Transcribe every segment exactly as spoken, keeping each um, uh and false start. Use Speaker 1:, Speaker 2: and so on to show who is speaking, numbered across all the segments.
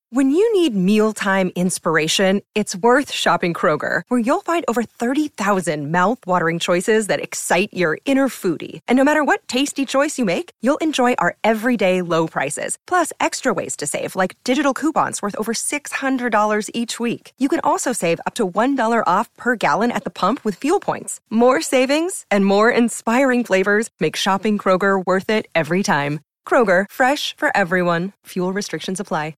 Speaker 1: When you need mealtime inspiration, it's worth shopping Kroger, where you'll find over thirty thousand mouth-watering choices that excite your inner foodie. And no matter what tasty choice you make, you'll enjoy our everyday low prices, plus extra ways to save, like digital coupons worth over six hundred dollars each week. You can also save up to one dollar off per gallon at the pump with fuel points. More savings and more inspiring flavors make shopping Kroger worth it every time. Kroger, fresh for everyone. Fuel restrictions apply.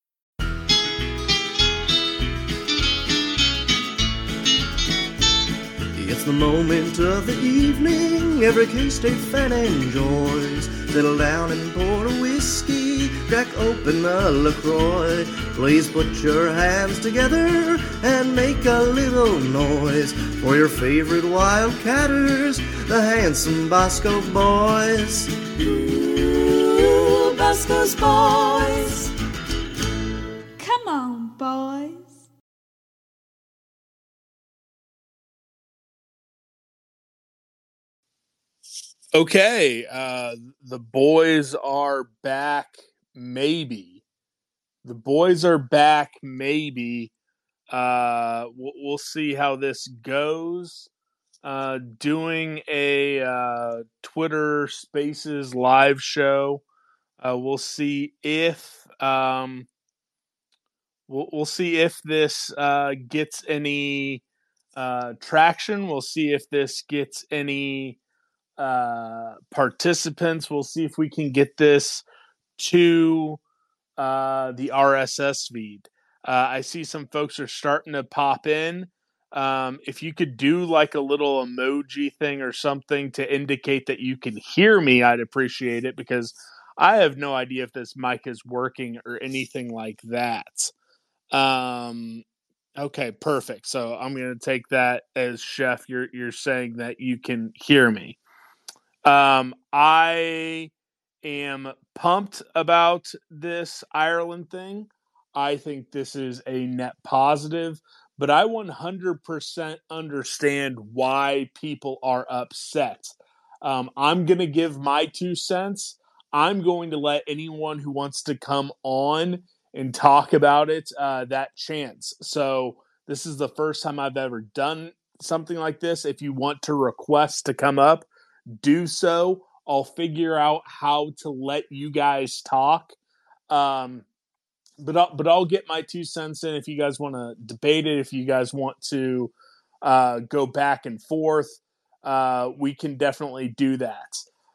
Speaker 2: It's the moment of the evening every K-State fan enjoys. Settle down and pour a whiskey, crack open a LaCroix. Please put your hands together and make a little noise for your favorite Wildcatters, the handsome Bosco boys.
Speaker 3: Ooh, Bosco's boys. Come on, boys.
Speaker 4: Okay, uh, the boys are back, maybe. The boys are back, maybe. Uh, we'll, we'll see how this goes. Uh, doing a uh, Twitter Spaces live show. Uh, we'll see if um, we'll, we'll see if this uh, gets any uh, traction. We'll see if this gets any uh, participants. We'll see if we can get this to uh, the R S S feed. Uh, I see some folks are starting to pop in. Um, if you could do like a little emoji thing or something to indicate that you can hear me, I'd appreciate it, because I have no idea if this mic is working or anything like that. Um, okay, perfect. So I'm going to take that as Chef. You're, you're saying that you can hear me. Um, I am pumped about this Ireland thing. I think this is a net positive, but I one hundred percent understand why people are upset. Um, I'm going to give my two cents. I'm going to let anyone who wants to come on and talk about it uh, that chance. So this is the first time I've ever done something like this. If you want to request to come up, do so. I'll figure out how to let you guys talk. Um, but I'll, but I'll get my two cents in if you guys want to debate it. If you guys want to uh, go back and forth, uh, we can definitely do that.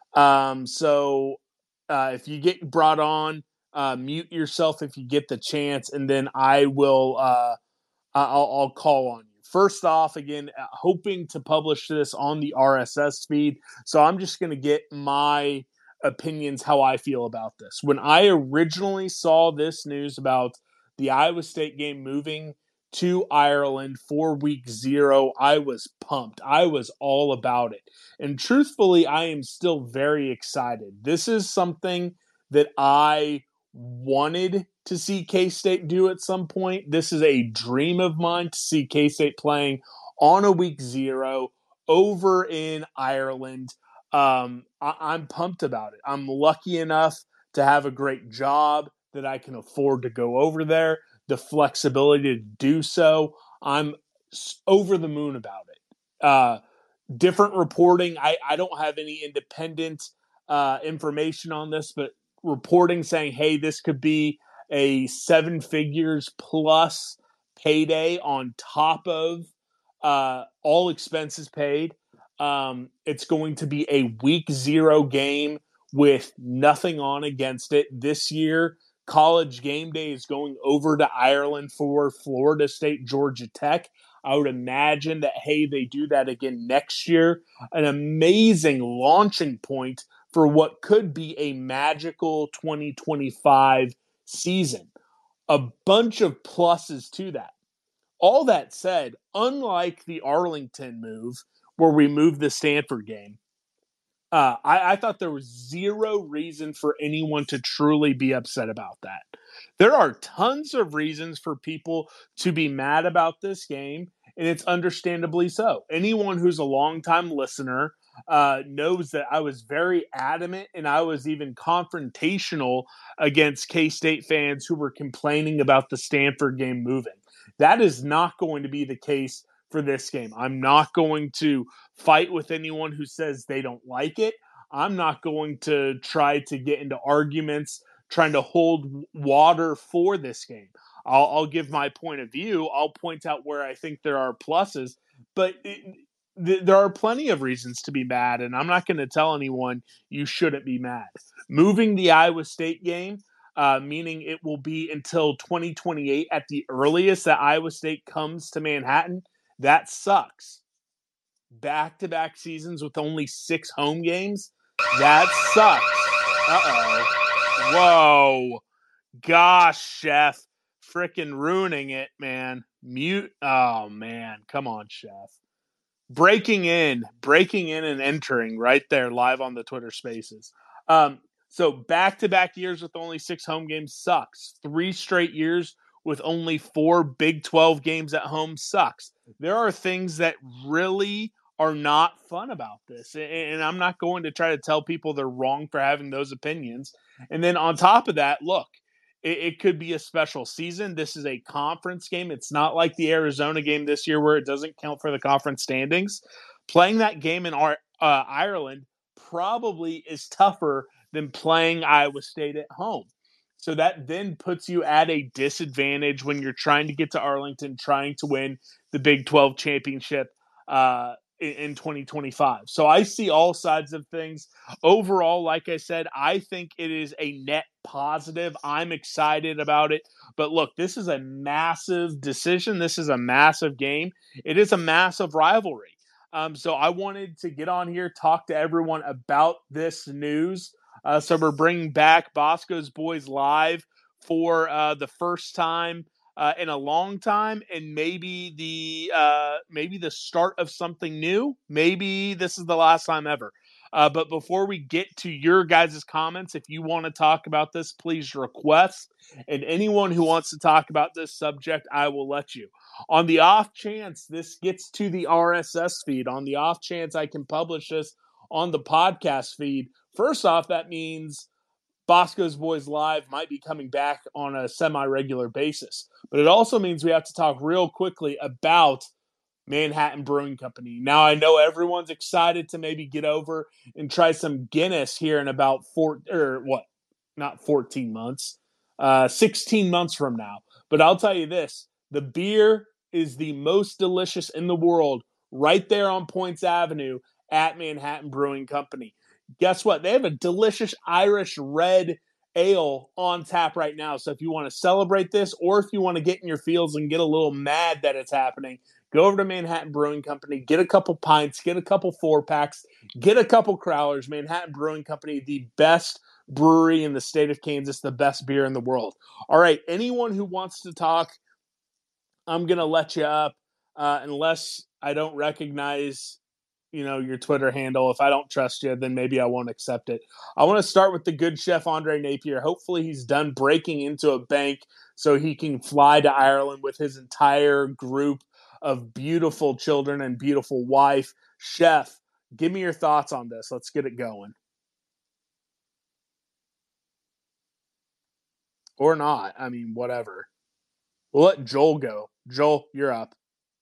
Speaker 4: Um, so uh, if you get brought on, uh, mute yourself if you get the chance, and then I will. Uh, I'll, I'll call on you. First off, again, hoping to publish this on the R S S feed. So I'm just going to get my opinions, how I feel about this. When I originally saw this news about the Iowa State game moving to Ireland for week zero, I was pumped. I was all about it. And truthfully, I am still very excited. This is something that I wanted to see K-State do at some point. This is a dream of mine to see K-State playing on a week zero over in Ireland. Um, I- I'm pumped about it. I'm lucky enough to have a great job that I can afford to go over there, the flexibility to do so. I'm over the moon about it. Uh, different reporting. I, I don't have any independent uh, information on this, but reporting saying, hey, this could be a seven figures plus payday on top of uh, all expenses paid. Um, it's going to be a week zero game with nothing on against it. This year, College Game Day is going over to Ireland for Florida State, Georgia Tech. I would imagine that, hey, they do that again next year. An amazing launching point for what could be a magical twenty twenty-five season. A bunch of pluses to that. All that said, unlike the Arlington move, where we moved the Stanford game, uh, I, I thought there was zero reason for anyone to truly be upset about that. There are tons of reasons for people to be mad about this game, and it's understandably so. Anyone who's a longtime listener uh, knows that I was very adamant and I was even confrontational against K-State fans who were complaining about the Stanford game moving. That is not going to be the case for this game. I'm not going to fight with anyone who says they don't like it. I'm not going to try to get into arguments trying to hold water for this game. I'll, I'll give my point of view. I'll point out where I think there are pluses, but it, th- there are plenty of reasons to be mad, and I'm not going to tell anyone you shouldn't be mad. Moving the Iowa State game, uh, meaning it will be until twenty twenty-eight at the earliest that Iowa State comes to Manhattan, that sucks. Back-to-back seasons with only six home games, that sucks. Uh-oh. Whoa. Gosh, Chef. Freaking ruining it, man. Mute. Oh, man. Come on, Chef. Breaking in. Breaking in and entering right there live on the Twitter Spaces. Um, so back-to-back years with only six home games sucks. Three straight years with only four Big twelve games at home sucks. There are things that really are not fun about this. And I'm not going to try to tell people they're wrong for having those opinions. And then on top of that, look, it, it could be a special season. This is a conference game. It's not like the Arizona game this year where it doesn't count for the conference standings. Playing that game in our, uh, Ireland probably is tougher than playing Iowa State at home. So that then puts you at a disadvantage when you're trying to get to Arlington, trying to win the Big twelve championship uh, in twenty twenty-five. So I see all sides of things. Overall, like I said, I think it is a net positive. I'm excited about it. But look, this is a massive decision. This is a massive game. It is a massive rivalry. Um, so I wanted to get on here, talk to everyone about this news. Uh, so we're bringing back Bosco's Boys live for uh, the first time uh, in a long time, and maybe the uh, maybe the start of something new. Maybe this is the last time ever. Uh, but before we get to your guys' comments, if you want to talk about this, please request. And anyone who wants to talk about this subject, I will let you. On the off chance this gets to the R S S feed, on the off chance I can publish this on the podcast feed, first off, that means Bosco's Boys Live might be coming back on a semi-regular basis. But it also means we have to talk real quickly about Manhattan Brewing Company. Now, I know everyone's excited to maybe get over and try some Guinness here in about four, or what, not fourteen months, uh, sixteen months from now. But I'll tell you this, the beer is the most delicious in the world right there on Points Avenue at Manhattan Brewing Company. Guess what? They have a delicious Irish red ale on tap right now. So if you want to celebrate this, or if you want to get in your feels and get a little mad that it's happening, go over to Manhattan Brewing Company, get a couple pints, get a couple four packs, get a couple crowlers. Manhattan Brewing Company, the best brewery in the state of Kansas, the best beer in the world. All right, anyone who wants to talk, I'm going to let you up uh, unless I don't recognize you know, your Twitter handle. If I don't trust you, then maybe I won't accept it. I want to start with the good chef, Andre Napier. Hopefully he's done breaking into a bank so he can fly to Ireland with his entire group of beautiful children and beautiful wife. Chef, give me your thoughts on this. Let's get it going. Or not. I mean, whatever. We'll let Joel go. Joel, you're up.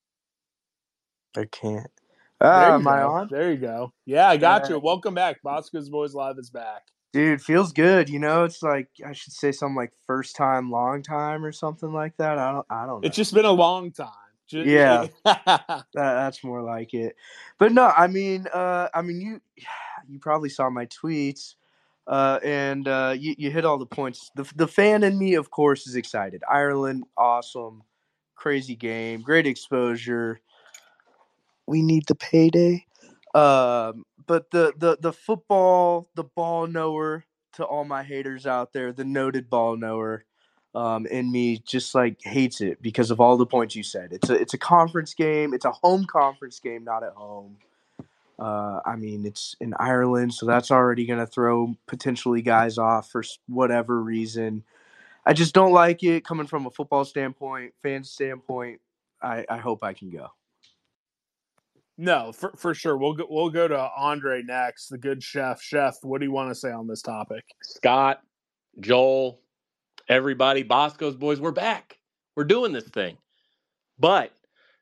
Speaker 2: I can't.
Speaker 4: Ah,
Speaker 2: uh, am I
Speaker 4: go.
Speaker 2: on?
Speaker 4: There you go. Yeah, I got uh, you. Welcome back. Bosco's Boys Live is back.
Speaker 2: Dude, feels good. You know, it's like I should say something like first time, long time, or something like that. I don't. I don't know.
Speaker 4: It's just been a long time. Just,
Speaker 2: yeah, that, that's more like it. But no, I mean, uh, I mean, you you probably saw my tweets, uh, and uh, you you hit all the points. The the fan in me, of course, is excited. Ireland, awesome, crazy game, great exposure. We need the payday. Um, but the, the, the football, the ball knower, to all my haters out there, the noted ball knower um, in me just like hates it because of all the points you said. It's a it's a conference game. It's a home conference game, not at home. Uh, I mean, it's in Ireland, so that's already going to throw potentially guys off for whatever reason. I just don't like it coming from a football standpoint, fan standpoint. I, I hope I can go.
Speaker 4: No, for for sure. We'll go, we'll go to Andre next, the good chef. Chef, what do you want to say on this topic?
Speaker 5: Scott, Joel, everybody, Bosco's boys, we're back. We're doing this thing. But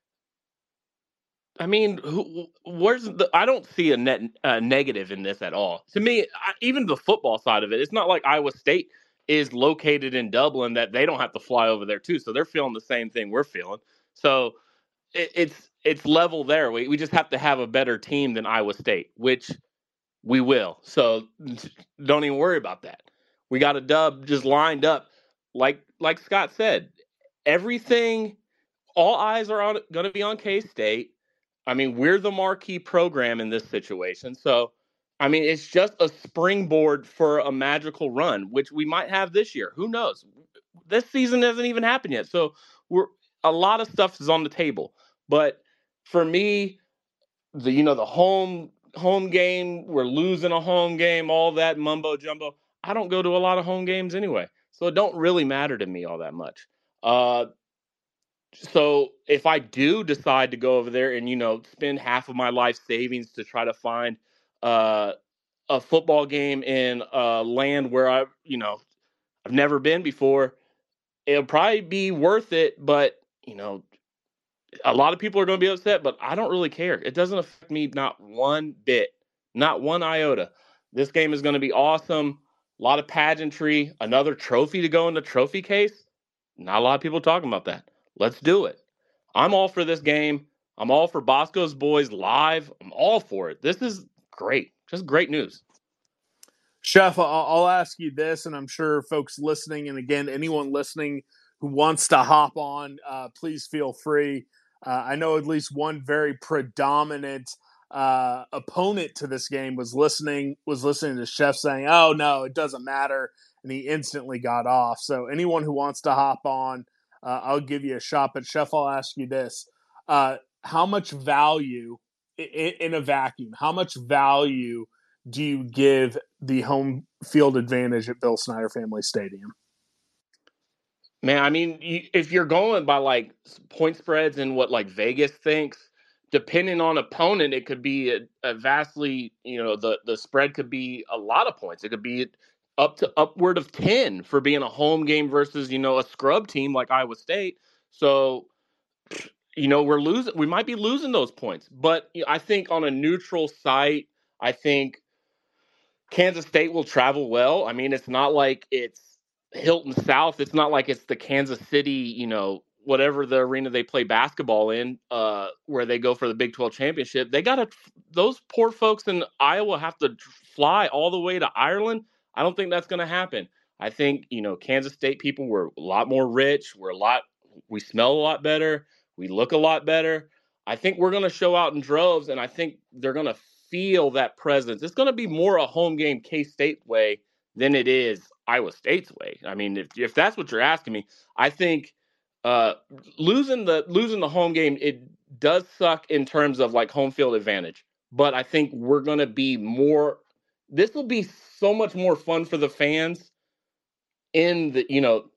Speaker 5: I mean, who, where's the? I don't see a net uh, negative in this at all. To me, I, even the football side of it, it's not like Iowa State is located in Dublin that they don't have to fly over there too. So they're feeling the same thing we're feeling. So it, it's it's level there. We we just have to have a better team than Iowa State, which we will. So don't even worry about that. We got a dub just lined up, like like Scott said. Everything, all eyes are on going to be on K-State. I mean, we're the marquee program in this situation. So, I mean, it's just a springboard for a magical run, which we might have this year. Who knows? This season hasn't even happened yet. So, we're a lot of stuff is on the table. But for me, the you know, the home home game, we're losing a home game, all that mumbo jumbo. I don't go to a lot of home games anyway. So, it don't really matter to me all that much. Uh so if I do decide to go over there and, you know, spend half of my life savings to try to find uh, a football game in a land where I, you know, I've never been before, it'll probably be worth it. But, you know, a lot of people are going to be upset, but I don't really care. It doesn't affect me not one bit, not one iota. This game is going to be awesome. A lot of pageantry, another trophy to go in the trophy case. Not a lot of people talking about that. Let's do it. I'm all for this game. I'm all for Bosco's boys live. I'm all for it. This is great. Just great news.
Speaker 4: Chef, I'll, I'll ask you this, and I'm sure folks listening, and again, anyone listening who wants to hop on, uh, please feel free. Uh, I know at least one very predominant uh, opponent to this game was listening was listening to Chef saying, "Oh no, it doesn't matter," and he instantly got off. So anyone who wants to hop on, uh, I'll give you a shot. But Chef, I'll ask you this: uh, how much value in, in a vacuum? How much value do you give the home field advantage at Bill Snyder Family Stadium?
Speaker 5: Man, I mean, if you're going by like point spreads and what like Vegas thinks, depending on opponent, it could be a, a vastly, you know, the, the spread could be a lot of points. It could be up to upward of ten for being a home game versus, you know, a scrub team like Iowa State. So, you know, we're losing, we might be losing those points. But I think on a neutral site, I think Kansas State will travel well. I mean, it's not like it's Hilton South. It's not like it's the Kansas City, you know, whatever the arena they play basketball in, uh, where they go for the Big twelve championship. They got to, those poor folks in Iowa have to fly all the way to Ireland. I don't think that's going to happen. I think, you know, Kansas State people were a lot more rich. We're a lot, we smell a lot better. We look a lot better. I think we're going to show out in droves, and I think they're going to feel that presence. It's going to be more a home game K-State way than it is Iowa State's way. I mean, if if that's what you're asking me, I think uh, losing the losing the home game, it does suck in terms of like home field advantage. But I think we're going to be more. This will be so much more fun for the fans in the, you know,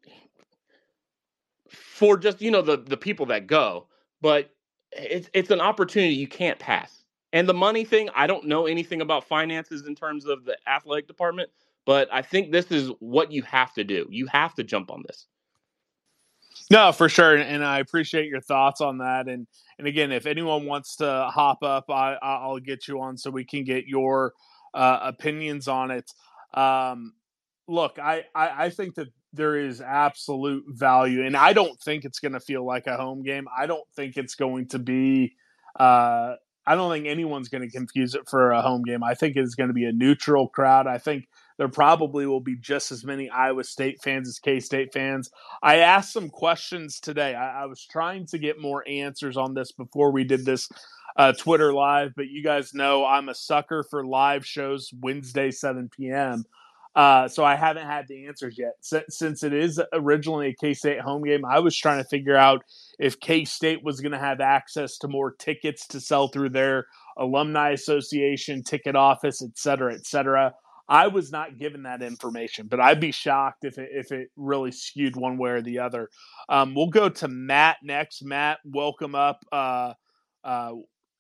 Speaker 5: for just, you know, the the people that go. But it's it's an opportunity you can't pass. And the money thing, I don't know anything about finances in terms of the athletic department, but I think this is what you have to do. You have to jump on this.
Speaker 4: No, for sure, and I appreciate your thoughts on that. And and again, if anyone wants to hop up, I, I'll get you on so we can get your uh, opinions on it. Um, look, I, I I think that there is absolute value, and I don't think it's going to feel like a home game. I don't think it's going to be. Uh, I don't think anyone's going to confuse it for a home game. I think it's going to be a neutral crowd. I think there probably will be just as many Iowa State fans as K-State fans. I asked some questions today. I, I was trying to get more answers on this before we did this uh, Twitter Live, but you guys know I'm a sucker for live shows Wednesday, seven p.m., Uh, so I haven't had the answers yet. Since, since it is originally a K-State home game, I was trying to figure out if K-State was going to have access to more tickets to sell through their alumni association, ticket office, et cetera, et cetera. I was not given that information, but I'd be shocked if it, if it really skewed one way or the other. Um, we'll go to Matt next. Matt, welcome up. Uh, uh,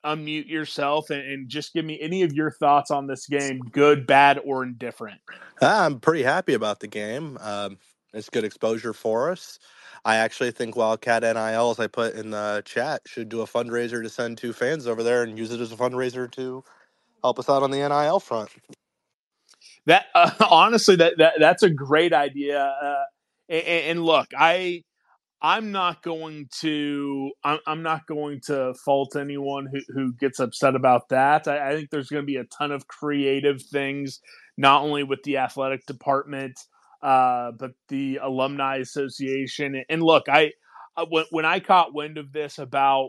Speaker 4: unmute yourself and, and just give me any of your thoughts on this game, good, bad, or indifferent.
Speaker 6: I'm pretty happy about the game. Um, it's good exposure for us. I actually think Wildcat N I L, as I put in the chat, should do a fundraiser to send two fans over there and use it as a fundraiser to help us out on the N I L front.
Speaker 4: That uh, honestly, that, that that's a great idea. Uh, and, and look, I I'm not going to I'm, I'm not going to fault anyone who, who gets upset about that. I, I think there's going to be a ton of creative things, not only with the athletic department, uh, but the alumni association. And look, I when when I caught wind of this about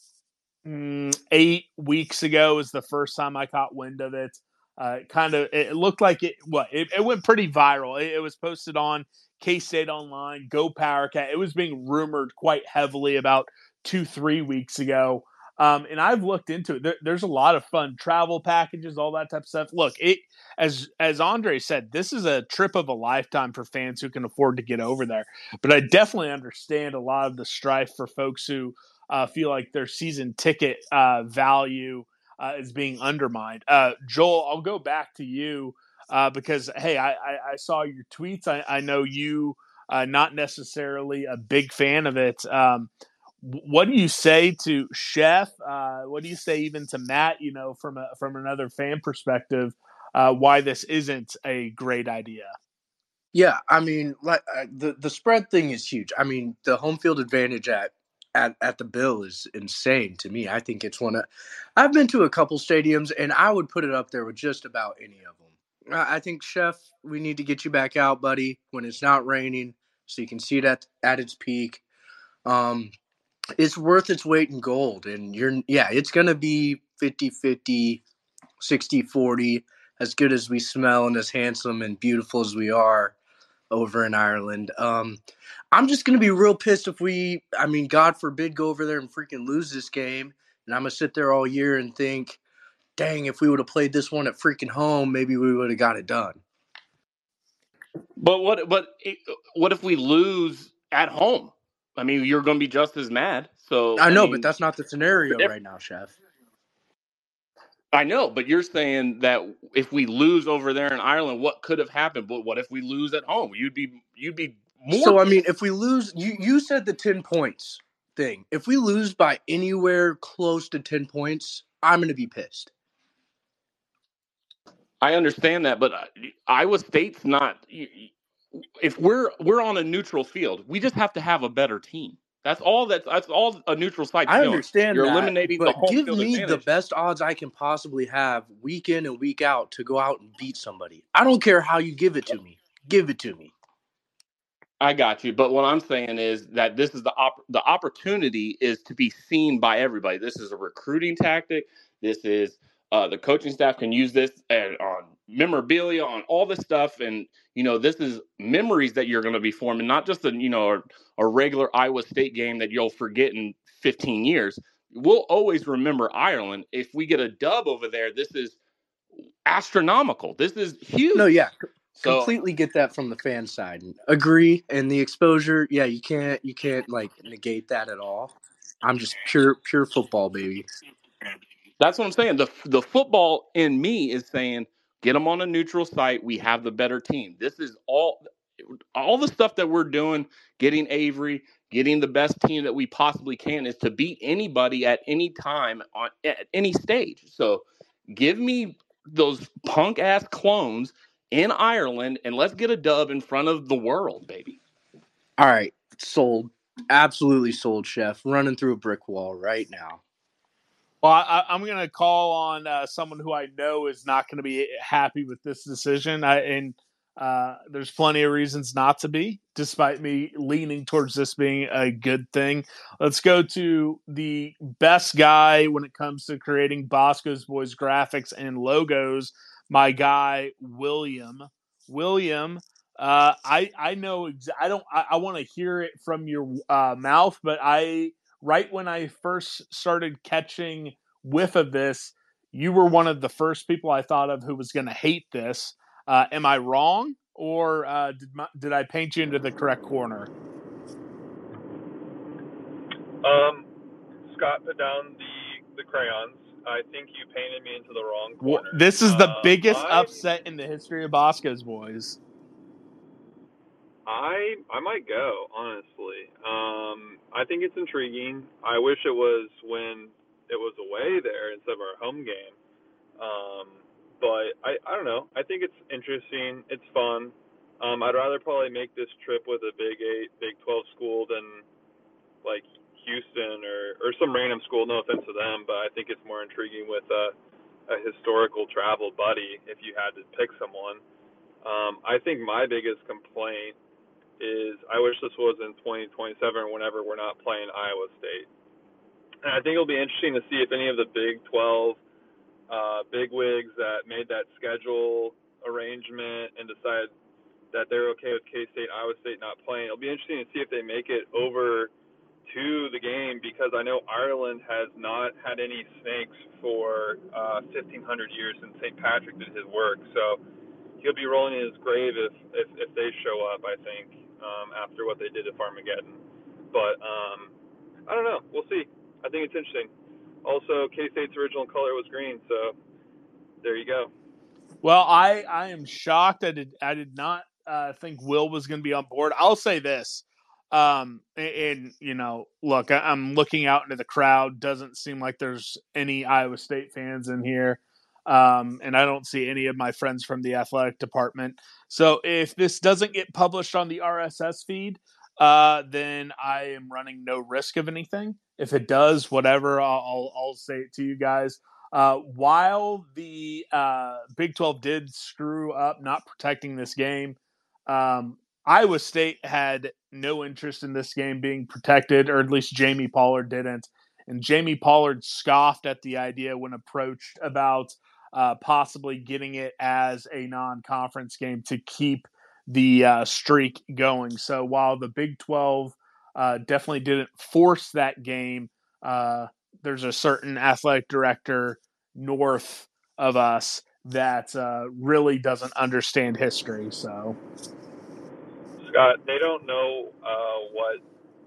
Speaker 4: mm, eight weeks ago is the first time I caught wind of it. Uh, kind of, it looked like it. What it, it went pretty viral. It, it was posted on K-State Online, Go Powercat. It was being rumored quite heavily about two, three weeks ago. Um, and I've looked into it. There, there's a lot of fun travel packages, all that type of stuff. Look, it as as Andre said, this is a trip of a lifetime for fans who can afford to get over there. But I definitely understand a lot of the strife for folks who uh, feel like their season ticket uh, value uh, is being undermined. Uh, Joel, I'll go back to you. Uh, because, hey, I, I, I saw your tweets. I, I know you uh, not necessarily a big fan of it. Um, what do you say to Chef? Uh, what do you say even to Matt, you know, from a, from another fan perspective, uh, why this isn't a great idea?
Speaker 2: Yeah, I mean, like uh, the, the spread thing is huge. I mean, the home field advantage at At, at the Bill is insane to me. I think it's one of – I've been to a couple stadiums, and I would put it up there with just about any of them. I think, Chef, we need to get you back out, buddy, when it's not raining so you can see it at, at its peak. Um, it's worth its weight in gold. And, you're yeah, it's going to be fifty-fifty, sixty-forty, as good as we smell and as handsome and beautiful as we are over in Ireland. Um, I'm just going to be real pissed if we, I mean, God forbid, go over there and freaking lose this game. And I'm going to sit there all year and think, dang, if we would have played this one at freaking home, maybe we would have got it done.
Speaker 5: But what? But it, what if we lose at home? I mean, you're going to be just as mad. So
Speaker 2: I know,
Speaker 5: I mean,
Speaker 2: but that's not the scenario right now, Chef.
Speaker 5: I know, but you're saying that if we lose over there in Ireland, what could have happened? But what if we lose at home? You'd be you'd be more.
Speaker 2: So I mean, if we lose, you you said the ten points thing. If we lose by anywhere close to ten points, I'm going to be pissed.
Speaker 5: I understand that, but Iowa State's not. If we're we're on a neutral field, we just have to have a better team. That's all. That's that's all a neutral site's
Speaker 2: I
Speaker 5: doing.
Speaker 2: understand
Speaker 5: You're
Speaker 2: that,
Speaker 5: eliminating
Speaker 2: but
Speaker 5: the home
Speaker 2: give
Speaker 5: field
Speaker 2: me
Speaker 5: advantage.
Speaker 2: the best odds I can possibly have week in and week out to go out and beat somebody. I don't care how you give it to me. Give it to me.
Speaker 5: I got you, but what I'm saying is that this is the op- the opportunity is to be seen by everybody. This is a recruiting tactic. This is uh, the coaching staff can use this and, on memorabilia, on all this stuff, and you know this is memories that you're going to be forming, not just a you know a, a regular Iowa State game that you'll forget in fifteen years. We'll always remember Ireland. If we get a dub over there, this is astronomical. This is huge.
Speaker 2: No, yeah.
Speaker 5: So,
Speaker 2: completely get that from the fan side. Agree, and the exposure, yeah, you can't you can't like negate that at all. I'm just pure pure football, baby.
Speaker 5: That's what I'm saying. The the football in me is saying get them on a neutral site. We have the better team. This is all all the stuff that we're doing, getting Avery, getting the best team that we possibly can is to beat anybody at any time on at any stage. So give me those punk ass clones in Ireland, and let's get a dub in front of the world, baby.
Speaker 2: All right, sold. Absolutely sold, Chef. Running through a brick wall right now.
Speaker 4: Well, I, I'm going to call on uh, someone who I know is not going to be happy with this decision, I, and uh, there's plenty of reasons not to be, despite me leaning towards this being a good thing. Let's go to the best guy when it comes to creating Bosco's Boys graphics and logos, my guy, William. William, uh, I I know exa- I don't I, I want to hear it from your uh, mouth, but I right when I first started catching whiff of this, you were one of the first people I thought of who was going to hate this. Uh, am I wrong, or uh, did my, did I paint you into the correct corner?
Speaker 7: Um, Scott put down the the crayons. I think you painted me into the wrong
Speaker 4: Well,
Speaker 7: corner.
Speaker 4: this is the
Speaker 7: Uh,
Speaker 4: biggest
Speaker 7: I,
Speaker 4: upset in the history of Bosco's boys.
Speaker 7: I I might go, honestly. Um, I think it's intriguing. I wish it was when it was away there instead of our home game. Um, but I, I don't know. I think it's interesting. It's fun. Um, I'd rather probably make this trip with a Big Eight, Big Twelve school than like Houston or, or some random school. No offense to them, but I think it's more intriguing with a, a historical travel buddy if you had to pick someone. Um, I think my biggest complaint is I wish this was in twenty twenty-seven whenever we're not playing Iowa State. And I think it'll be interesting to see if any of the Big twelve uh, bigwigs that made that schedule arrangement and decide that they're okay with K-State, Iowa State not playing. It'll be interesting to see if they make it over to the game because I know Ireland has not had any snakes for uh, fifteen hundred years since Saint Patrick did his work. So he'll be rolling in his grave if, if, if they show up, I think, um, after what they did at Farmageddon. But um, I don't know. We'll see. I think it's interesting. Also, K-State's original color was green, so there you go.
Speaker 4: Well, I, I am shocked. I did I did not uh, think Will was going to be on board. I'll say this. Um, and, and you know, look, I, I'm looking out into the crowd. Doesn't seem like there's any Iowa State fans in here. Um, and I don't see any of my friends from the athletic department. So if this doesn't get published on the R S S feed, uh, then I am running no risk of anything. If it does, whatever, I'll, I'll, I'll say it to you guys. Uh, while the uh, Big twelve did screw up not protecting this game, um, Iowa State had no interest in this game being protected, or at least Jamie Pollard didn't. And Jamie Pollard scoffed at the idea when approached about uh, possibly getting it as a non-conference game to keep the uh, streak going. So while the Big twelve uh, definitely didn't force that game, uh, there's a certain athletic director north of us that uh, really doesn't understand history. So,
Speaker 7: Scott, they don't know uh, what,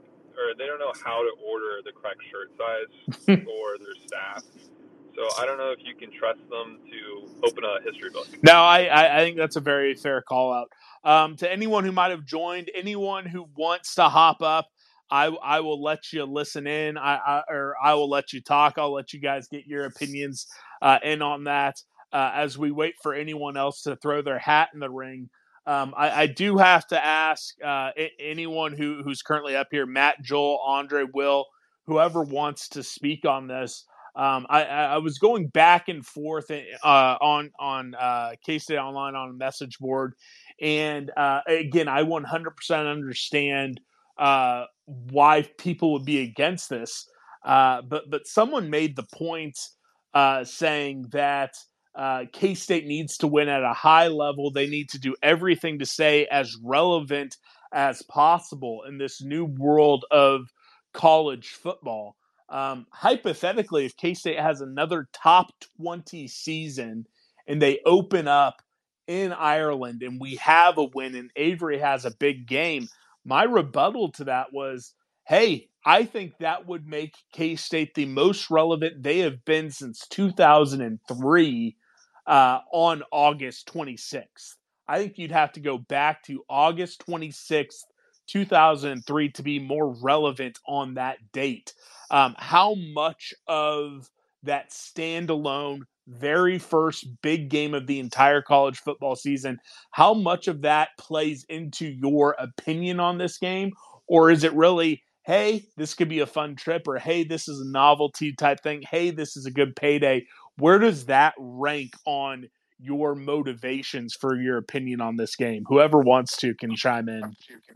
Speaker 7: or they don't know how to order the correct shirt size for their staff. So I don't know if you can trust them to open a history book.
Speaker 4: No, I, I, I think that's a very fair call out. Um, to anyone who might have joined, anyone who wants to hop up, I, I will let you listen in. I, I or I will let you talk. I'll let you guys get your opinions uh, in on that uh, as we wait for anyone else to throw their hat in the ring. Um, I, I do have to ask uh, anyone who, who's currently up here, Matt, Joel, Andre, Will, whoever wants to speak on this. Um, I, I was going back and forth uh, on on uh, K-State Online on a message board, and uh, again, I one hundred percent understand uh, why people would be against this. Uh, but but someone made the point uh, saying that uh, K-State needs to win at a high level. They need to do everything to stay as relevant as possible in this new world of college football. Um, hypothetically, if K-State has another top twenty season and they open up in Ireland and we have a win and Avery has a big game, my rebuttal to that was, hey, I think that would make K-State the most relevant they have been since two thousand three uh, on August twenty-sixth. I think you'd have to go back to August twenty-sixth, two thousand three to be more relevant on that date. Um, how much of that standalone very first big game of the entire college football season, how much of that plays into your opinion on this game? Or is it really, hey, this could be a fun trip, or hey, this is a novelty type thing, hey, this is a good payday? Where does that rank on your motivations for your opinion on this game? Whoever wants to can chime in.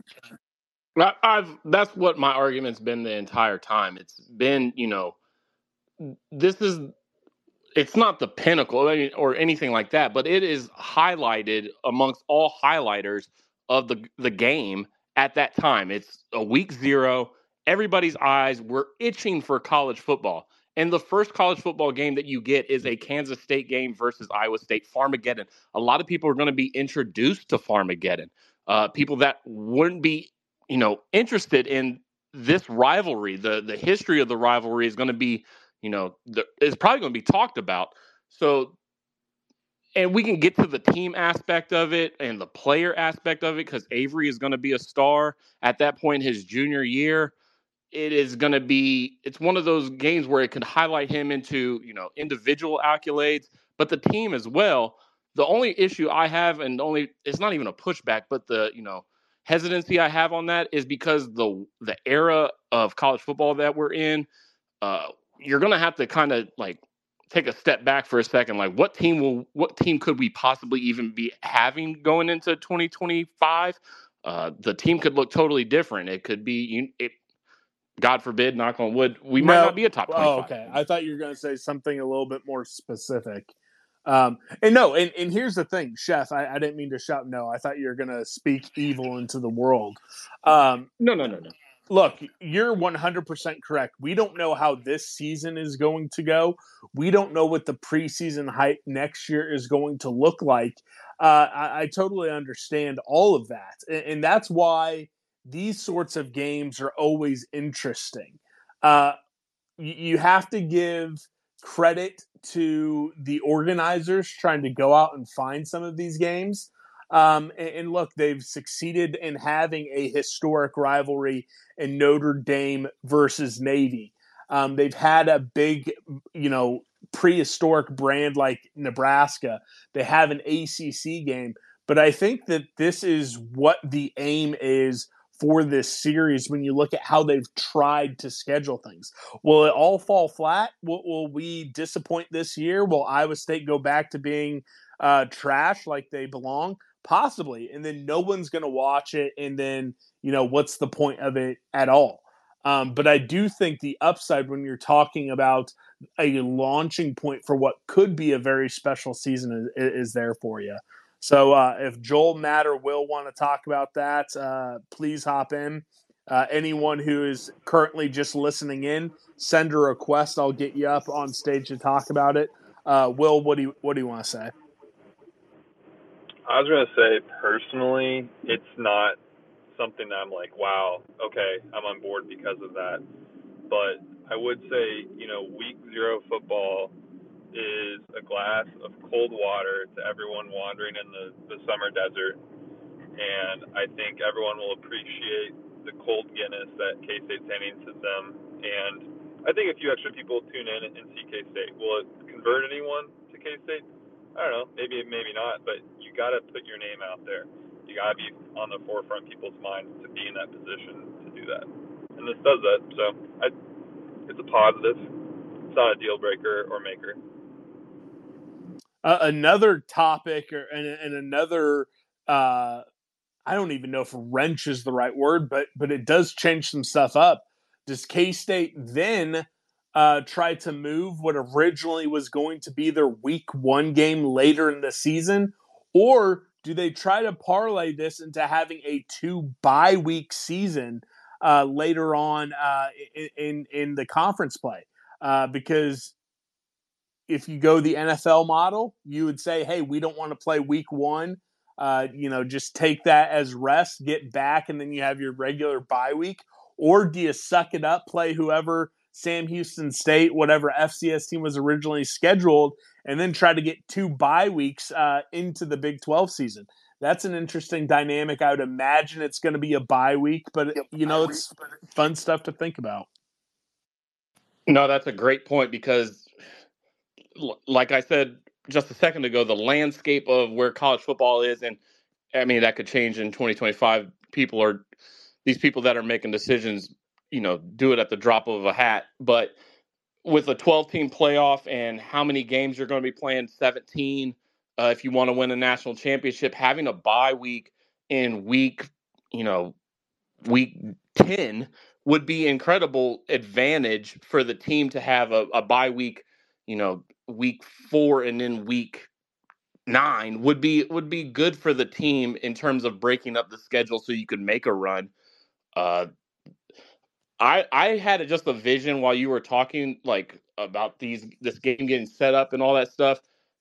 Speaker 5: I've that's what my argument's been the entire time. It's been, you know, this is it's not the pinnacle or anything like that, but it is highlighted amongst all highlighters of the the game at that time. It's a week zero. Everybody's eyes were itching for college football. And the first college football game that you get is a Kansas State game versus Iowa State, Farmageddon. A lot of people are going to be introduced to Farmageddon. Uh, people that wouldn't be, you know, interested in this rivalry. The the history of the rivalry is going to be, you know, the, is probably going to be talked about. So, and we can get to the team aspect of it and the player aspect of it, because Avery is going to be a star at that point his junior year. It is going to be, it's one of those games where it could highlight him into, you know, individual accolades, but the team as well. The only issue I have, and the only, it's not even a pushback, but the, you know, hesitancy I have on that is because the the era of college football that we're in, uh, you're going to have to kind of like take a step back for a second. Like, what team will, what team could we possibly even be having going into twenty twenty-five? Uh, the team could look totally different. It could be, it, God forbid, knock on wood, we
Speaker 4: no.
Speaker 5: might not be a top twenty-five.
Speaker 4: Oh, okay. I thought you were going to say something a little bit more specific. Um, and no, and, and here's the thing, Chef, I, I didn't mean to shout no. I thought you were going to speak evil into the world. Um,
Speaker 5: no, no, no, no.
Speaker 4: Look, you're one hundred percent correct. We don't know how this season is going to go. We don't know what the preseason hype next year is going to look like. Uh, I, I totally understand all of that. And, and that's why these sorts of games are always interesting. Uh, you, you have to give credit to the organizers trying to go out and find some of these games. Um, and, and look, they've succeeded in having a historic rivalry in Notre Dame versus Navy. Um, they've had a big, you know, prehistoric brand like Nebraska. They have an A C C game. But I think that this is what the aim is for this series when you look at how they've tried to schedule things. Will it all fall flat? Will, will we disappoint this year? Will Iowa State go back to being uh, trash like they belong? Possibly. And then no one's going to watch it. And then, you know, what's the point of it at all? Um, but I do think the upside when you're talking about a launching point for what could be a very special season is, is there for you. So uh, if Joel, Matt, or Will want to talk about that, uh, please hop in. Uh, anyone who is currently just listening in, send a request. I'll get you up on stage to talk about it. Uh, Will, what do you what do you want to say?
Speaker 7: I was going to say, personally, it's not something that I'm like, wow, okay, I'm on board because of that. But I would say, you know, week zero football is a glass of cold water to everyone wandering in the, the summer desert. And I think everyone will appreciate the cold Guinness that K-State's handing to them. And I think a few extra people tune in and see K-State. Will it convert anyone to K-State? I don't know. Maybe, maybe not. But you got to put your name out there. You got to be on the forefront of people's minds to be in that position to do that. And this does that. So I, it's a positive. It's not a deal breaker or maker.
Speaker 4: Uh, another topic or, and, and another, uh, I don't even know if wrench is the right word, but but it does change some stuff up. Does K-State then uh, try to move what originally was going to be their week one game later in the season? Or do they try to parlay this into having a two bye week season uh, later on uh, in, in, in the conference play? Uh, because if you go the N F L model, you would say, hey, we don't want to play week one. Uh, you know, just take that as rest, get back, and then you have your regular bye week. Or do you suck it up, play whoever, Sam Houston State, whatever F C S team was originally scheduled, and then try to get two bye weeks uh, into the Big twelve season? That's an interesting dynamic. I would imagine it's going to be a bye week, but, you know, it's fun stuff to think about.
Speaker 5: No, that's a great point because, like I said just a second ago, the landscape of where college football is, and I mean, that could change in twenty twenty-five. People are, these people that are making decisions, you know, do it at the drop of a hat. But with a twelve-team playoff and how many games you're going to be playing, seventeen, uh, if you want to win a national championship, having a bye week in week, you know, week ten would be incredible advantage for the team to have a, a bye week, you know, week four and then week nine would be would be good for the team in terms of breaking up the schedule so you could make a run. Uh, I I had just a vision while you were talking like about these this game getting set up and all that stuff.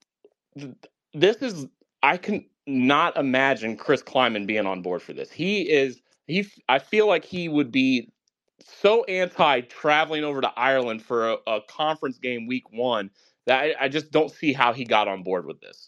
Speaker 5: This is I can not imagine Chris Kleiman being on board for this. He is he I feel like he would be so anti traveling over to Ireland for a, a conference game week one that I, I just don't see how he got on board with this.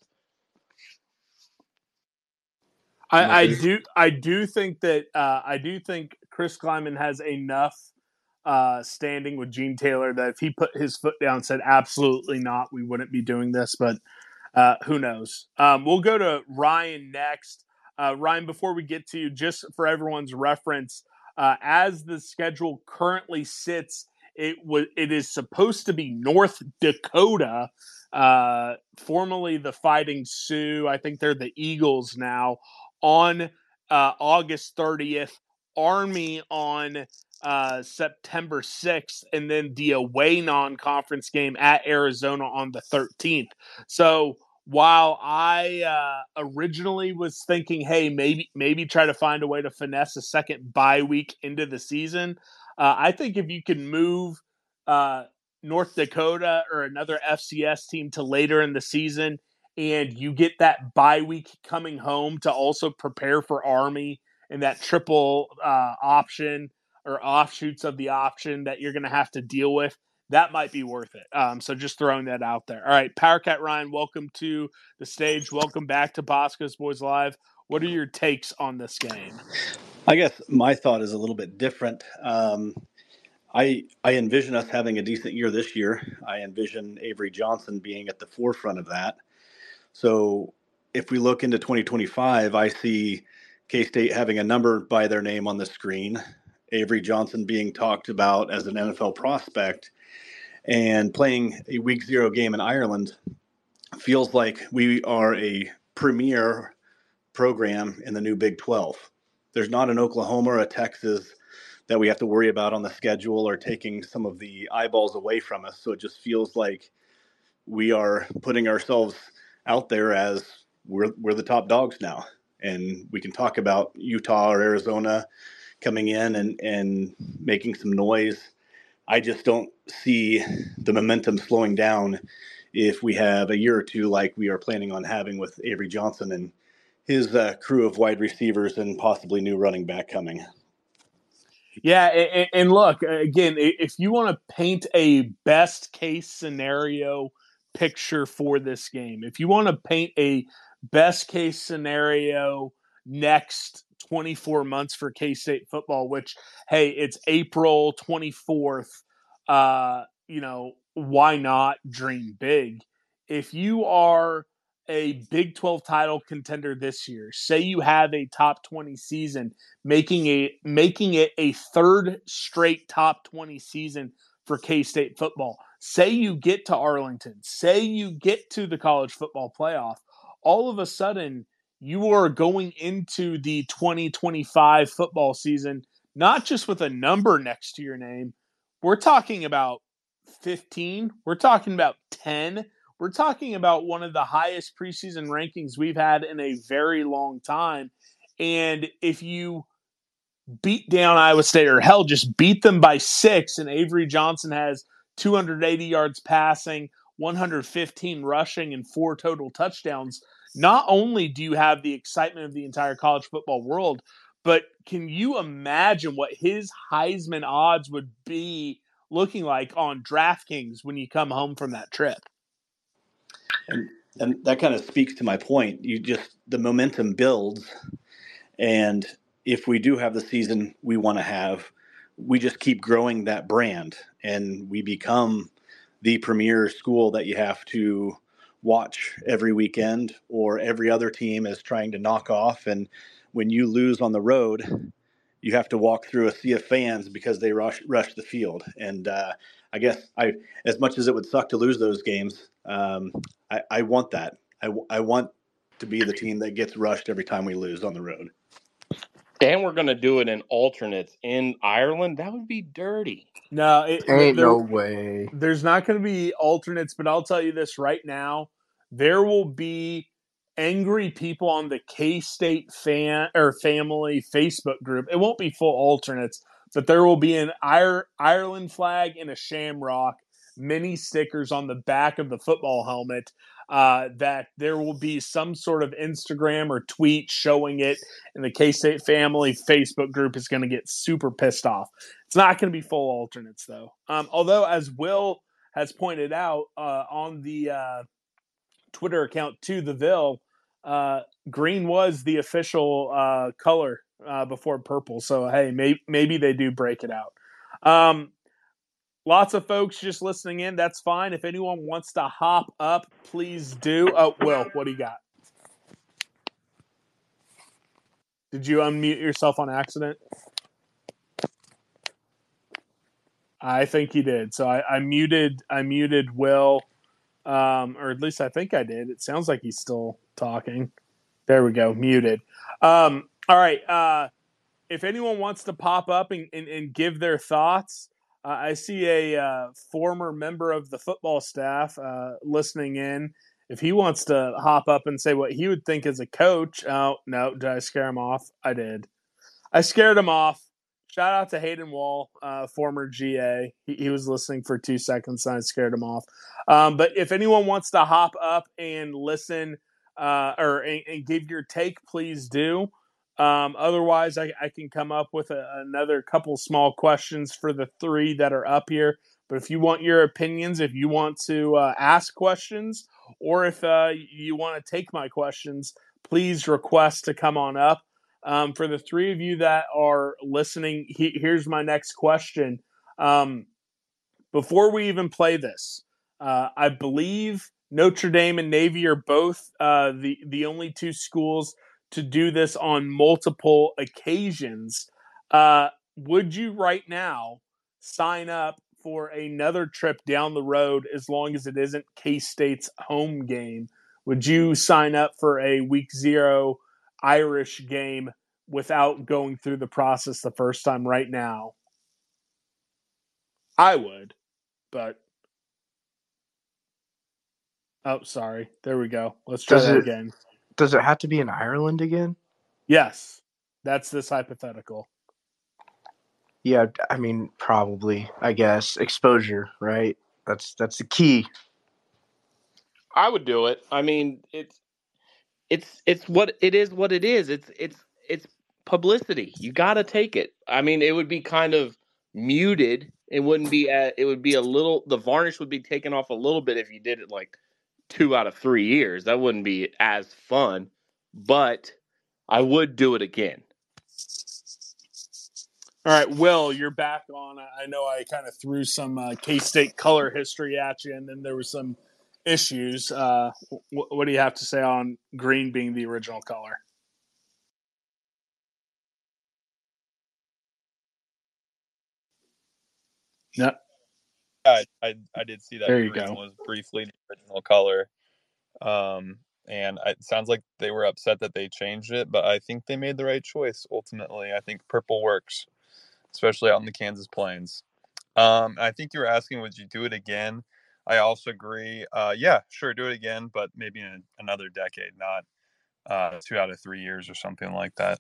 Speaker 4: I, I do I do think that uh, I do think Chris Kleiman has enough uh, standing with Gene Taylor that if he put his foot down and said absolutely not, we wouldn't be doing this. But uh, who knows? Um, we'll go to Ryan next. Uh, Ryan, before we get to you, just for everyone's reference, uh, as the schedule currently sits, it was it is supposed to be North Dakota, uh, formerly the Fighting Sioux. I think they're the Eagles now. On uh, August thirtieth, Army on uh, September sixth, and then the away non-conference game at Arizona on the thirteenth. So while I uh, originally was thinking, hey, maybe maybe try to find a way to finesse a second bye week into the season, uh, I think if you can move uh, North Dakota or another F C S team to later in the season, and you get that bye week coming home to also prepare for Army and that triple uh, option or offshoots of the option that you're going to have to deal with, that might be worth it. Um, so just throwing that out there. All right, Powercat Ryan, welcome to the stage. Welcome back to Bosco's Boys Live. What are your takes on this game?
Speaker 8: I guess my thought is a little bit different. Um, I I envision us having a decent year this year. I envision Avery Johnson being at the forefront of that. So if we look into twenty twenty-five, I see K-State having a number by their name on the screen, Avery Johnson being talked about as an N F L prospect, and playing a week zero game in Ireland feels like we are a premier program in the new Big twelve. There's not an Oklahoma or a Texas that we have to worry about on the schedule or taking some of the eyeballs away from us. So it just feels like we are putting ourselves out there as we're we're the top dogs now. And we can talk about Utah or Arizona coming in and, and making some noise. I just don't see the momentum slowing down if we have a year or two like we are planning on having with Avery Johnson and his uh, crew of wide receivers and possibly new running back coming.
Speaker 4: Yeah, and, and look, again, if you want to paint a best case scenario picture for this game, if you want to paint a best case scenario next twenty-four months for K-State football, which, hey, it's April twenty-fourth, uh, you know, why not dream big? If you are a Big twelve title contender this year, say you have a top twenty season, making a making it a third straight top twenty season for K-State football. Say you get to Arlington, say you get to the college football playoff, all of a sudden you are going into the twenty twenty-five football season not just with a number next to your name. We're talking about fifteen, we're talking about ten. We're talking about one of the highest preseason rankings we've had in a very long time. And if you beat down Iowa State, or hell, just beat them by six, and Avery Johnson has two hundred eighty yards passing, one hundred fifteen rushing, and four total touchdowns, not only do you have the excitement of the entire college football world, but can you imagine what his Heisman odds would be looking like on DraftKings when you come home from that trip?
Speaker 8: And, and that kind of speaks to my point. You just, the momentum builds. And if we do have the season we want to have, we just keep growing that brand and we become the premier school that you have to watch every weekend, or every other team is trying to knock off. And when you lose on the road, you have to walk through a sea of fans because they rush, rush the field. And uh, I guess I, as much as it would suck to lose those games, um, I, I want that. I, I want to be the team that gets rushed every time we lose on the road.
Speaker 5: And we're going to do it in alternates in Ireland. That would be dirty.
Speaker 4: No, it,
Speaker 9: Ain't
Speaker 4: there,
Speaker 9: no way.
Speaker 4: There's not going to be alternates, but I'll tell you this right now. There will be angry people on the K-State fan or family Facebook group. It won't be full alternates, but there will be an Ireland flag and a shamrock mini stickers on the back of the football helmet uh, that there will be some sort of Instagram or tweet showing it, and the K-State family Facebook group is going to get super pissed off. It's not going to be full alternates, though. Um, although, as Will has pointed out uh, on the uh, Twitter account to the Ville, uh, green was the official uh, color uh, before purple. So, hey, may- maybe they do break it out. Um, Lots of folks just listening in. That's fine. If anyone wants to hop up, please do. Oh, Will, what do you got? Did you unmute yourself on accident? I think you did. So I, I muted. I muted Will, um, or at least I think I did. It sounds like he's still talking. There we go. Muted. Um, all right. Uh, if anyone wants to pop up and, and, and give their thoughts. Uh, I see a uh, former member of the football staff uh, listening in. If he wants to hop up and say what he would think as a coach. Oh, no. Did I scare him off? I did. I scared him off. Shout out to Hayden Wall, uh, former G A. He, he was listening for two seconds and I scared him off. Um, but if anyone wants to hop up and listen uh, or and, and give your take, please do. Um, otherwise, I, I can come up with a, another couple small questions for the three that are up here. But if you want your opinions, if you want to uh, ask questions, or if uh, you want to take my questions, please request to come on up. Um, for the three of you that are listening, he, here's my next question. Um, before we even play this, uh, I believe Notre Dame and Navy are both uh, the, the only two schools to do this on multiple occasions. Uh, would you right now sign up for another trip down the road as long as it isn't K-State's home game? Would you sign up for a week zero Irish game without going through the process the first time right now? I would, but oh, sorry. There we go. Let's try
Speaker 9: Does
Speaker 4: that
Speaker 9: it-
Speaker 4: again.
Speaker 9: Does it have to be in Ireland again?
Speaker 4: Yes, that's this hypothetical.
Speaker 9: Yeah, I mean, probably, I guess. Exposure, right? That's that's the key.
Speaker 5: I would do it. I mean, it's it's it's what it is. What it is. It's it's it's publicity. You got to take it. I mean, it would be kind of muted. It wouldn't be. A, it would be a little. The varnish would be taken off a little bit if you did it like two out of three years. That wouldn't be as fun. But I would do it again.
Speaker 4: All right, Will, you're back on. I know I kind of threw some uh, K-State color history at you, and then there were some issues. Uh, w- what do you have to say on green being the original color? No.
Speaker 7: I, I I did see that
Speaker 4: There you
Speaker 7: green
Speaker 4: go.
Speaker 7: was briefly the original color, um, and it sounds like they were upset that they changed it, but I think they made the right choice ultimately. I think purple works, especially out in the Kansas Plains. Um, I think you were asking, would you do it again? I also agree. Uh, yeah, sure, do it again, but maybe in another decade, not uh, two out of three years or something like that.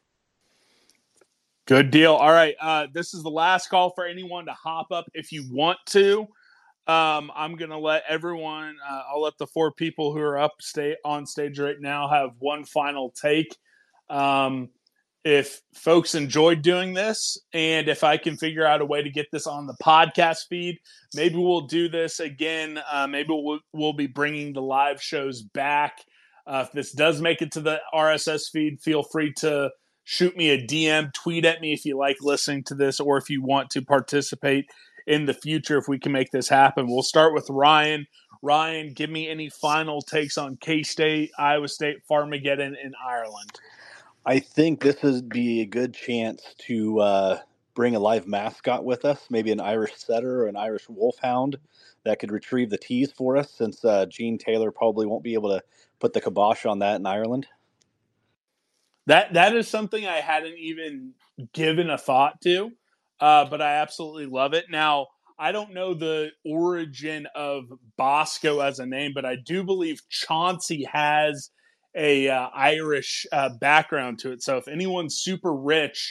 Speaker 4: Good deal. All right, uh, this is the last call for anyone to hop up if you want to. Um, I'm going to let everyone, uh, I'll let the four people who are up stay on stage right now have one final take. Um, if folks enjoyed doing this, and if I can figure out a way to get this on the podcast feed, maybe we'll do this again. Uh, maybe we'll, we'll be bringing the live shows back. Uh, if this does make it to the R S S feed, feel free to shoot me a D M, tweet at me if you like listening to this, or if you want to participate in the future, if we can make this happen. We'll start with Ryan. Ryan, give me any final takes on K-State, Iowa State, Farmageddon, and Ireland.
Speaker 8: I think this would be a good chance to uh, bring a live mascot with us, maybe an Irish setter or an Irish wolfhound that could retrieve the tees for us, since uh, Gene Taylor probably won't be able to put the kibosh on that in Ireland.
Speaker 4: That That is something I hadn't even given a thought to, uh, but I absolutely love it. Now, I don't know the origin of Bosco as a name, but I do believe Chauncey has a uh, Irish uh, background to it. So if anyone's super rich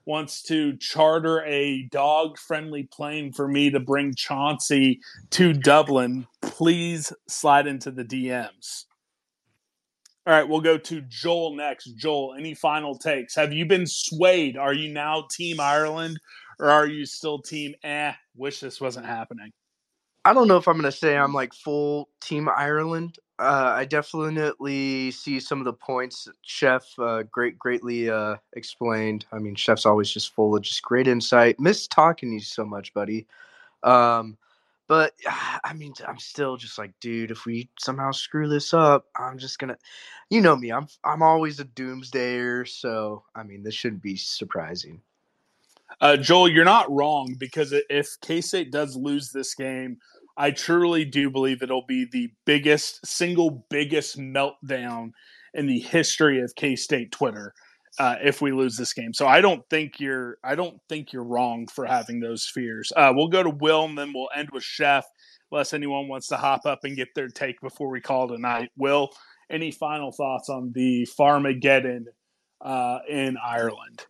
Speaker 4: wants to charter a dog-friendly plane for me to bring Chauncey to Dublin, please slide into the D Ms. All right, we'll go to Joel next. Joel, any final takes? Have you been swayed? Are you now Team Ireland, or are you still Team, eh, wish this wasn't happening?
Speaker 9: I don't know if I'm going to say I'm like full Team Ireland. Uh, I definitely see some of the points Chef uh, great greatly uh, explained. I mean, Chef's always just full of just great insight. Miss talking to you so much, buddy. Um, but I mean, I'm still just like, dude, if we somehow screw this up, I'm just gonna, you know me, I'm I'm always a doomsdayer. So I mean, this shouldn't be surprising.
Speaker 4: Uh, Joel, you're not wrong, because if K-State does lose this game, I truly do believe it'll be the biggest, single biggest meltdown in the history of K-State Twitter uh, if we lose this game. So I don't think you're, I don't think you're wrong for having those fears. Uh, we'll go to Will, and then we'll end with Chef, unless anyone wants to hop up and get their take before we call tonight. Will, any final thoughts on the Farmageddon uh, in Ireland?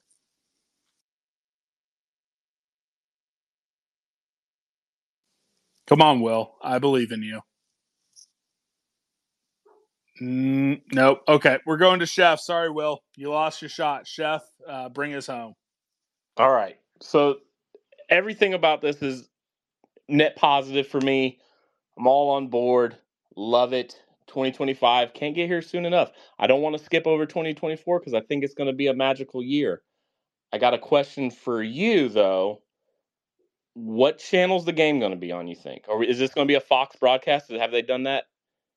Speaker 4: Come on, Will. I believe in you. Mm, nope. Okay, we're going to Chef. Sorry, Will. You lost your shot. Chef, uh, bring us home.
Speaker 5: All right. So everything about this is net positive for me. I'm all on board. Love it. twenty twenty-five can't get here soon enough. I don't want to skip over twenty twenty-four because I think it's going to be a magical year. I got a question for you, though. What channel's the game going to be on, you think? Or is this going to be a Fox broadcast? Have they done that?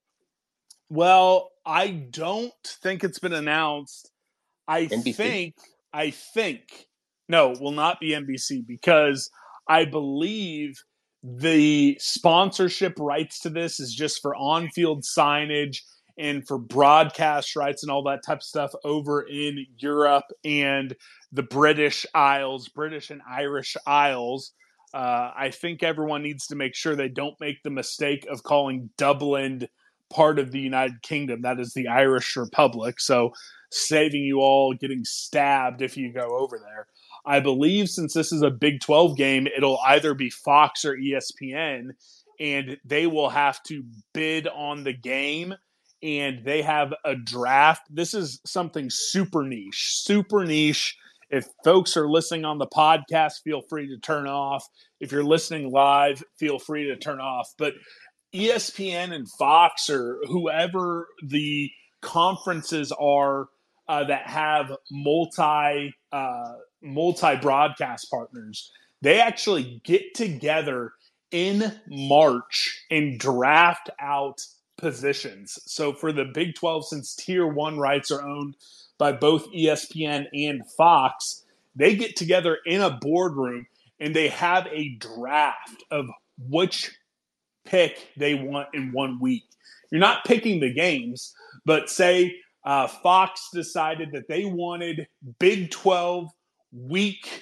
Speaker 4: Well, I don't think it's been announced. I
Speaker 5: N B C?
Speaker 4: think, I think, no, it will not be N B C, because I believe the sponsorship rights to this is just for on-field signage and for broadcast rights and all that type of stuff over in Europe and the British Isles, British and Irish Isles. Uh, I think everyone needs to make sure they don't make the mistake of calling Dublin part of the United Kingdom. That is the Irish Republic. So saving you all getting stabbed if you go over there. I believe since this is a Big twelve game, it'll either be Fox or E S P N, and they will have to bid on the game, and they have a draft. This is something super niche, super niche. If folks are listening on the podcast, feel free to turn off. If you're listening live, feel free to turn off. But E S P N and Fox, or whoever the conferences are uh, that have multi uh, multi broadcast partners, they actually get together in March and draft out positions. So for the Big twelve, since Tier One rights are owned by both E S P N and Fox, they get together in a boardroom and they have a draft of which pick they want in one week. You're not picking the games, but say uh, Fox decided that they wanted Big twelve week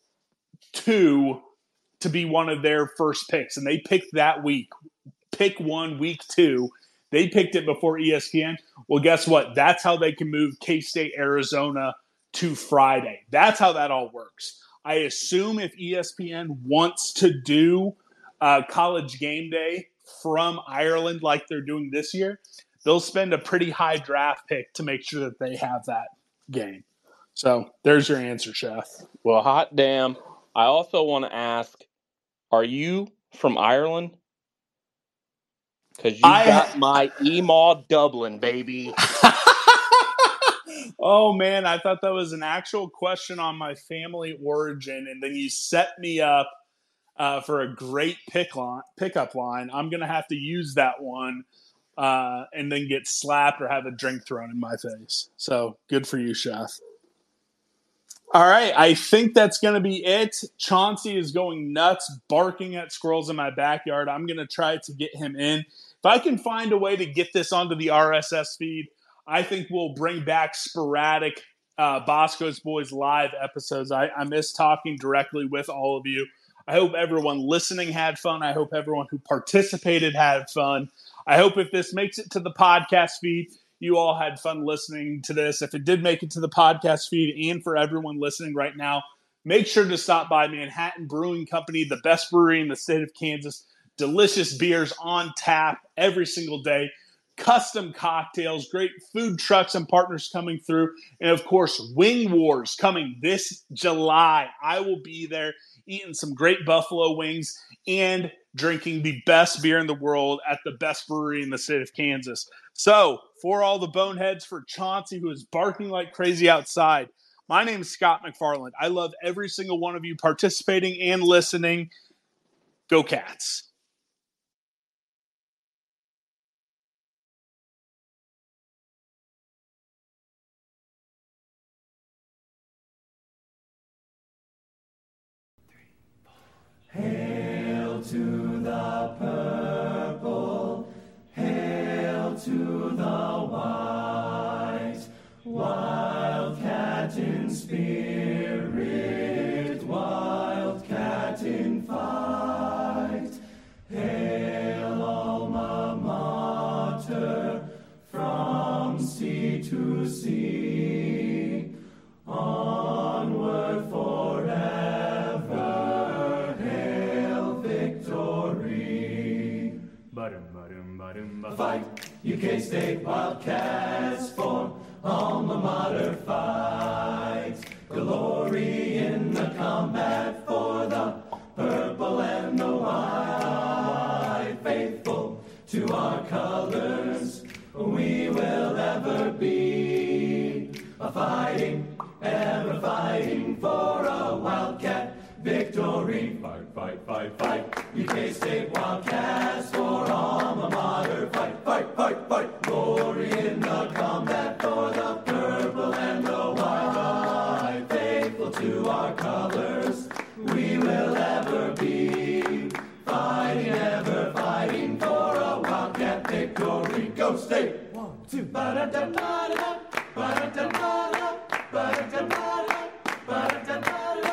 Speaker 4: two to be one of their first picks, and they picked that week. Pick one, week two. They picked it before E S P N. Well, guess what? That's how they can move K-State, Arizona to Friday. That's how that all works. I assume if E S P N wants to do uh, College Game Day from Ireland like they're doing this year, they'll spend a pretty high draft pick to make sure that they have that game. So there's your answer, Chef.
Speaker 5: Well, hot damn. I also want to ask, are you from Ireland? Because you
Speaker 4: I-
Speaker 5: got my Emaw Dublin, baby.
Speaker 4: Oh, man, I thought that was an actual question on my family origin, and then you set me up uh, for a great pick line, pickup line. I'm going to have to use that one uh, and then get slapped or have a drink thrown in my face. So good for you, Chef. All right, I think that's going to be it. Chauncey is going nuts, barking at squirrels in my backyard. I'm going to try to get him in. If I can find a way to get this onto the R S S feed, I think we'll bring back sporadic uh, Bosco's Boys live episodes. I, I miss talking directly with all of you. I hope everyone listening had fun. I hope everyone who participated had fun. I hope if this makes it to the podcast feed, you all had fun listening to this. If it did make it to the podcast feed, and for everyone listening right now, make sure to stop by Manhattan Brewing Company, the best brewery in the state of Kansas. Delicious beers on tap every single day. Custom cocktails, great food trucks and partners coming through. And, of course, Wing Wars coming this July. I will be there eating some great buffalo wings and drinking the best beer in the world at the best brewery in the state of Kansas. So, for all the boneheads, for Chauncey, who is barking like crazy outside, my name is Scott McFarland. I love every single one of you participating and listening. Go Cats.
Speaker 10: Hail to the purple, hail to the white, wildcat in spirit, wildcat in fight. Hail alma mater, from sea to sea, onward forever. Fight, U K State Wildcats, for alma mater fight. Glory in the combat for the purple and the white. Faithful to our colors, we will ever be. A fighting, ever fighting for a Wildcat victory. Fight, fight, fight, fight. U K State Wildcats for alma mater. Fight, fight, fight, fight. Glory in the combat for the purple and the white. Faithful to our colors, we will ever be. Fighting, ever fighting for a Wildcat victory. Go State! One, two, ba-da-da-da-da-da, ba-da-da-da-da, ba-da-da-da-da, ba-da-da-da-da,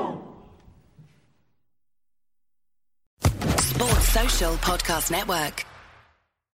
Speaker 11: Podcast Network.